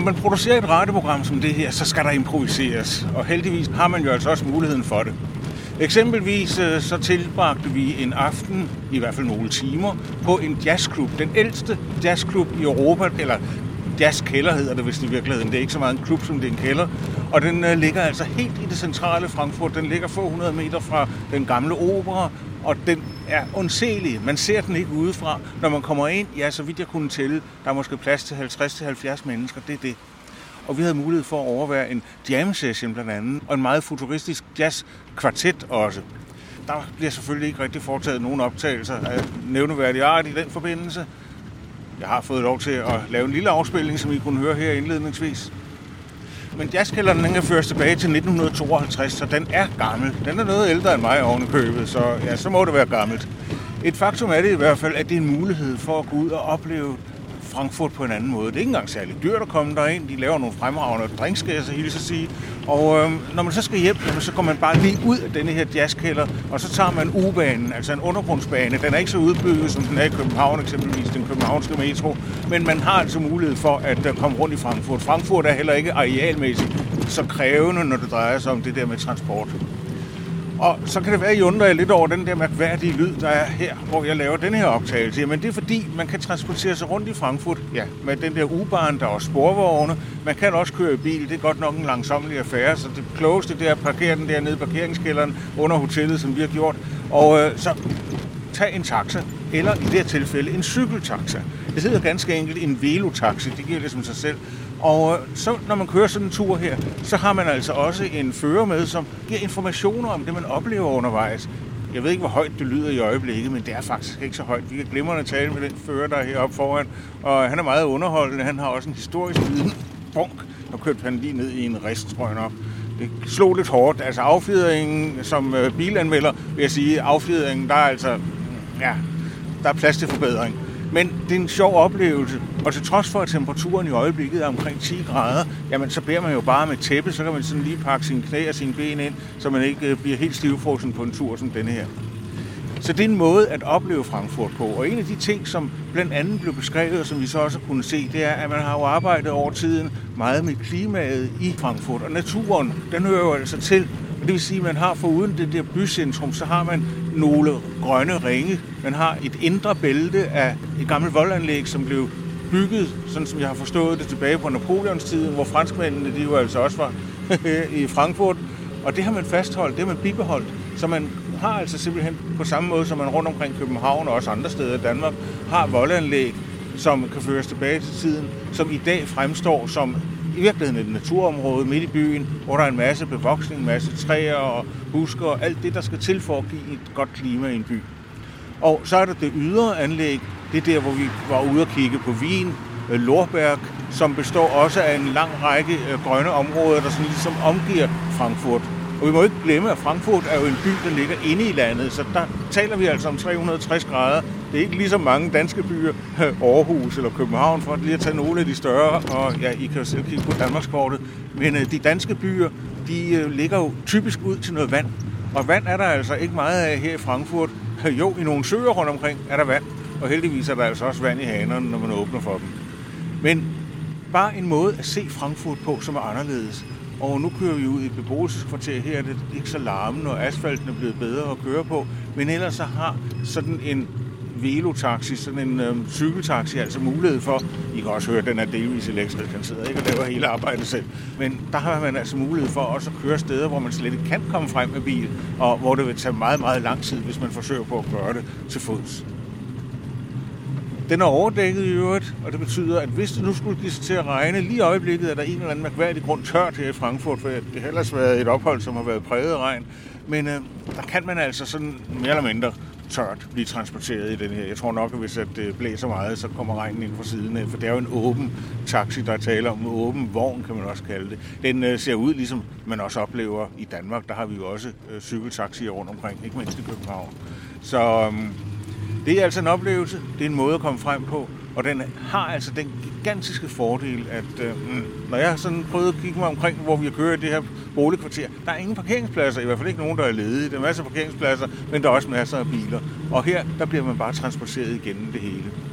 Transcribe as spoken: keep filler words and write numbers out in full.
man producerer et radioprogram som det her, så skal der improviseres. Og heldigvis har man jo altså også muligheden for det. Eksempelvis så tilbragte vi en aften, i hvert fald nogle timer, på en jazzklub. Den ældste jazzklub i Europa, eller jazzkælder hedder det vist i virkeligheden. Det er ikke så meget en klub, som det er en kælder. Og den uh, ligger altså helt i det centrale Frankfurt. Den ligger få hundrede meter fra den gamle opera, og den er undselig. Man ser den ikke udefra. Når man kommer ind, ja, så vidt jeg kunne tælle, der er måske plads til halvtreds til halvfjerds mennesker. Det er det. Og vi havde mulighed for at overvære en jam session blandt andet, og en meget futuristisk jazzkvartet også. Der bliver selvfølgelig ikke rigtig foretaget nogen optagelser af nævneværdig art i den forbindelse. Jeg har fået lov til at lave en lille afspilning, som I kunne høre her indledningsvis. Men jazzkælderen, den kan føres tilbage til nitten tooghalvtreds, så den er gammel. Den er noget ældre end mig oven i købet, så ja, så må det være gammelt. Et faktum er det i hvert fald, at det er en mulighed for at gå ud og opleve Frankfurt på en anden måde. Det er ikke engang særlig dyrt at komme derind. De laver nogle fremragende drinks, skal jeg så hilse at sige. Og øh, når man så skal hjem, så går man bare lige ud af denne her jazzkælder, og så tager man U-banen, altså en undergrundsbane. Den er ikke så udbygget, som den er i København, eksempelvis den københavnske metro. Men man har altså mulighed for at uh, komme rundt i Frankfurt. Frankfurt er heller ikke arealmæssigt så krævende, når det drejer sig om det der med transport. Og så kan det være, at I undrer jer lidt over den der mærkværdige lyd, der er her, hvor jeg laver den her optagelse. Men det er fordi, man kan transportere sig rundt i Frankfurt, ja, med den der U-bahn, der er sporvogne. Man kan også køre i bil, det er godt nok en langsommelig affære, så det klogeste det er at parkere den der nede i parkeringskælderen under hotellet, som vi har gjort. Og øh, så tag en taxa, eller i det her tilfælde en cykeltaxa. Det hedder ganske enkelt en velotaxi, det giver ligesom sig selv. Og så, når man kører sådan en tur her, så har man altså også en fører med, som giver informationer om det, man oplever undervejs. Jeg ved ikke, hvor højt det lyder i øjeblikket, men det er faktisk ikke så højt. Vi kan glimrende tale med den fører, der er heroppe foran, og han er meget underholdende. Han har også en historisk viden. Bunk, og kørte han lige ned i en rist, tror jeg nok. Det slog lidt hårdt. Altså affjedringen, som bilanmelder, vil jeg sige, affjedringen, der er altså, ja, der er plads til forbedring. Men det er en sjov oplevelse, og til trods for, at temperaturen i øjeblikket er omkring ti grader, jamen så beder man jo bare med tæppe, så kan man sådan lige pakke sine knæ og sine ben ind, så man ikke bliver helt stivfrosen på en tur som denne her. Så det er en måde at opleve Frankfurt på, og en af de ting, som blandt andet blev beskrevet, og som vi så også kunne se, det er, at man har jo arbejdet over tiden meget med klimaet i Frankfurt, og naturen, den hører jo altså til. Det vil sige, at man har foruden det der bycentrum, så har man nogle grønne ringe. Man har et indre bælte af et gammelt voldanlæg, som blev bygget, sådan som jeg har forstået det, tilbage på Napoleonstiden, hvor franskmændene de jo altså også var i Frankfurt. Og det har man fastholdt, det har man bibeholdt. Så man har altså simpelthen på samme måde, som man rundt omkring København og også andre steder i Danmark, har voldanlæg, som kan føres tilbage til tiden, som i dag fremstår som i virkeligheden et naturområde midt i byen, hvor der er en masse bevoksning, en masse træer og busker og alt det, der skal til for at give et godt klima i en by. Og så er der det ydre anlæg, det er der, hvor vi var ude og kigge på Wien, Lorberg, som består også af en lang række grønne områder, der sådan ligesom omgiver Frankfurt. Og vi må ikke glemme, at Frankfurt er jo en by, der ligger inde i landet, så der taler vi altså om tre hundrede og tres grader. Det er ikke lige så mange danske byer, Aarhus eller København, for lige at tage nogle af de større, og ja, I kan jo selv kigge på Danmarkskortet. Men de danske byer, de ligger jo typisk ud til noget vand. Og vand er der altså ikke meget af her i Frankfurt. Jo, i nogle søer rundt omkring er der vand, og heldigvis er der altså også vand i hanerne, når man åbner for dem. Men bare en måde at se Frankfurt på, som er anderledes. Og nu kører vi ud i et beboelseskvarter. Her er det ikke så larmende, og asfalten er blevet bedre at køre på. Men ellers så har sådan en velotaxi, sådan en øhm, cykeltaxi, altså mulighed for, I kan også høre, at den er delvis elektrisk, han sidder ikke og laver hele arbejdet selv. Men der har man altså mulighed for også at køre steder, hvor man slet ikke kan komme frem med bil, og hvor det vil tage meget, meget lang tid, hvis man forsøger på at gøre det til fods. Den er overdækket i øvrigt, og det betyder, at hvis det nu skulle give sig til at regne, lige i øjeblikket er der en eller anden mærkværdig grund tørt her i Frankfurt, for det har ellers været et ophold, som har været præget af regn. Men øh, der kan man altså sådan mere eller mindre tørt blive transporteret i den her. Jeg tror nok, at hvis det blæser meget, så kommer regnen ind fra siden af, for det er jo en åben taxi, der taler om en åben vogn, kan man også kalde det. Den øh, ser ud, ligesom man også oplever i Danmark. Der har vi jo også øh, cykeltaxier rundt omkring, ikke mindst i København. Så øh, det er altså en oplevelse, det er en måde at komme frem på, og den har altså den gigantiske fordel, at øh, når jeg sådan prøvede at kigge mig omkring, hvor vi kører i det her boligkvarter, der er ingen parkeringspladser, i hvert fald ikke nogen, der er ledige. Der er masser af parkeringspladser, men der er også masser af biler. Og her, der bliver man bare transporteret igennem det hele.